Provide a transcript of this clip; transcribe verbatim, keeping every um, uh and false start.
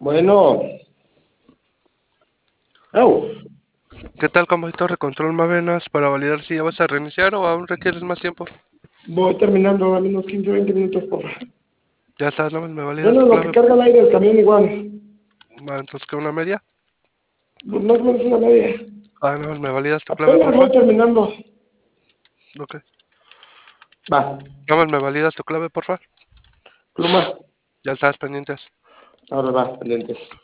Bueno. ¡Au! ¿Qué tal, compositor de control Mavenas para validar si ya vas a reiniciar o aún requieres más tiempo? Voy terminando, dame unos quince, veinte minutos, por favor. Ya estás, no me validas Bueno, tu lo que clave. carga el aire del camión igual. Va, entonces, ¿qué, una media? Pues más o menos una media. Ah, no, me validas tu clave, Apenas porfa. voy terminando. Ok. Va. No, me validas tu clave, porfa. Pluma. Ya estás pendientes. Ahora va, pendientes.